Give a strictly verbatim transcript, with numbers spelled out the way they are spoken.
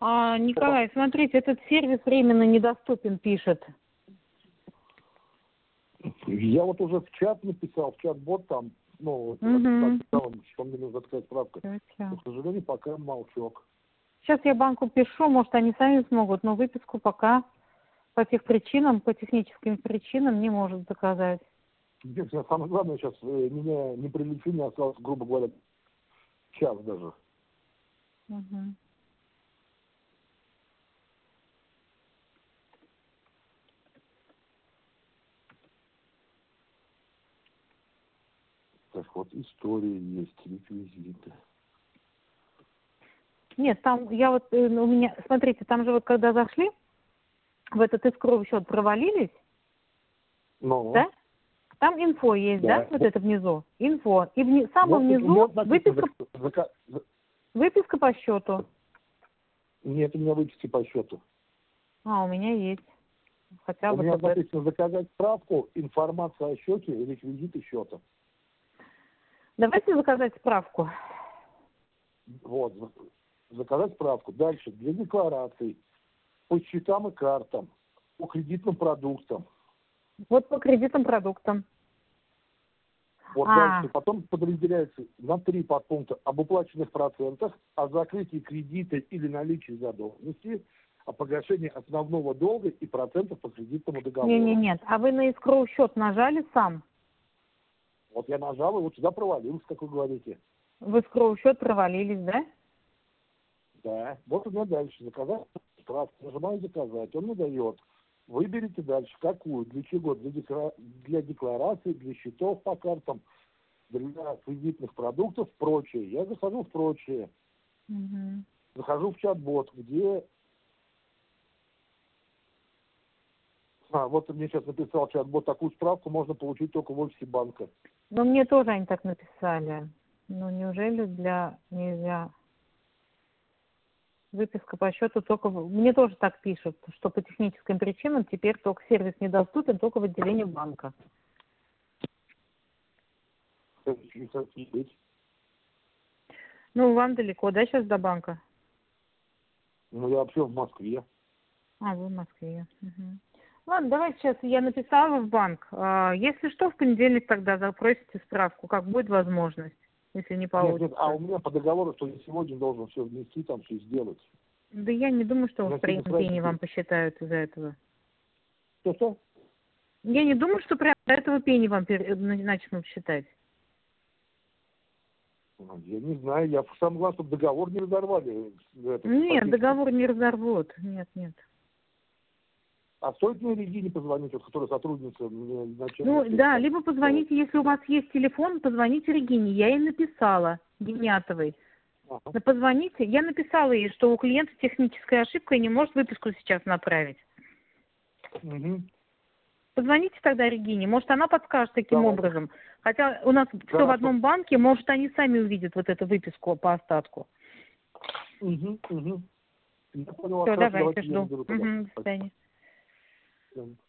А, Николай, смотрите, этот сервис временно недоступен, пишет. Я вот уже в чат написал, в чат-бот там, ну, вот, Угу. написал, что мне нужна такая справка. Сейчас. Но, к сожалению, пока молчок. Сейчас я банку пишу, может, они сами смогут, но выписку пока по тех причинам, по техническим причинам не может заказать. Единственное, самое главное, сейчас э, меня не прилечили, осталось, грубо говоря, час даже. Угу. Так вот, история есть, реквизиты. Нет, там я вот, э, у меня, смотрите, там же вот когда зашли, в этот искровый счет провалились, Ну, да? Там инфо есть, да, да. вот это внизу? Инфо. И вни, самом Вот, внизу вот написано, выписка, зака- зака- за- выписка по счету. нет, у меня выписки по счету. А, у меня есть. Хотя У бы меня ТБ. написано заказать справку, информация о счете, реквизиты счета. Давайте заказать справку. Вот, за- заказать справку. Дальше, для деклараций, по счетам и картам, по кредитным продуктам. Вот по кредитным продуктам. Вот А, дальше, потом подразделяется на три подпункта: об уплаченных процентах, о закрытии кредита или наличии задолженности, о погашении основного долга и процентов по кредитному договору. не, не, нет. А вы на искроу счет нажали сам? Вот я нажал, и вот сюда провалился, как вы говорите. В искроу счет провалились, да? Да. Вот у меня дальше. Заказать справку. Нажимаю заказать. Он мне дает. Выберите дальше какую, для чего, для, декла... для декларации, для счетов по картам, для кредитных продуктов, прочее. Я захожу в прочее. Угу. Захожу в чат-бот, где... А, вот мне сейчас написал чат-бот, такую справку можно получить только в офисе банка. Ну, мне тоже они так написали. Ну, неужели для нельзя? Выписка по счету только... в- Мне тоже так пишут, что по техническим причинам теперь только сервис недоступен только в отделении банка. Как не быть. Ну, вам далеко, да, сейчас до банка? Ну, я вообще в Москве. А, вы в Москве. Мгм. Ладно, давайте сейчас я написала в банк. А, если что, в понедельник тогда запросите справку, как будет возможность, если не Нет, получится. нет, а у меня по договору, что я сегодня должен все внести, там все сделать. Да я не думаю, что На уж прям сегодня пени сразу- вам посчитают из-за этого. Что-что? Я не думаю, что прям до этого пени вам пер- начнут считать. Ну, я не знаю, я сам главное, чтобы договор не разорвали. Этот, Нет, ипотечный. договор не разорвут. Нет, нет. А стоит мне Регине позвонить, вот, которая сотрудница мне начальник? Ну, да, либо позвоните, если у вас есть телефон, позвоните Регине. Я ей написала, Демьятовой. Ага. Ну, позвоните. Я написала ей, что у клиента техническая ошибка и не может выписку сейчас направить. Угу. Позвоните тогда Регине, может, она подскажет таким Давайте. образом. Хотя у нас все в Хорошо. одном банке, может, они сами увидят вот эту выписку по остатку. Угу, угу. Я понял, Все, хорошо, давайте, давайте я жду. наберу тогда. Угу, до свидания. Спасибо.